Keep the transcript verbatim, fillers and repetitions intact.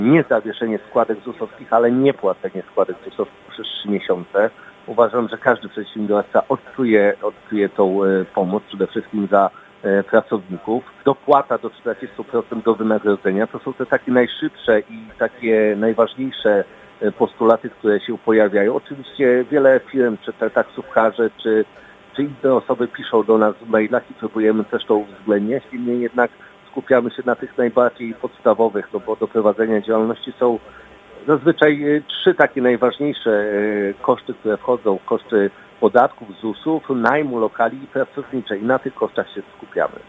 nie zawieszenie składek zusowskich, ale nie płacenie składek zusowskich przez trzy miesiące. Uważam, że każdy przedsiębiorca odczuje, odczuje tą e, pomoc, przede wszystkim za e, pracowników. Dopłata do czterdziestu procent do wynagrodzenia to są te takie najszybsze i takie najważniejsze e, postulaty, które się pojawiają. Oczywiście wiele firm, czy te taksówkarze, czy, czy inne osoby piszą do nas w mailach i próbujemy też to uwzględniać. Niemniej jednak skupiamy się na tych najbardziej podstawowych, no bo do prowadzenia działalności są zazwyczaj trzy takie najważniejsze koszty, które wchodzą, koszty podatków, zusów, najmu lokali i pracowniczej. I na tych kosztach się skupiamy.